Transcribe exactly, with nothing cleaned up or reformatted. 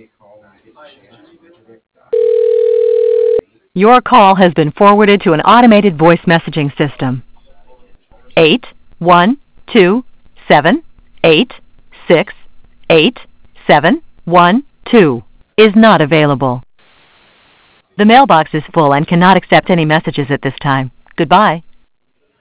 Your call has been forwarded to an automated voice messaging system. Eight one two seven eight six eight seven one two is not available. The mailbox is full and cannot accept any messages at this time. Goodbye.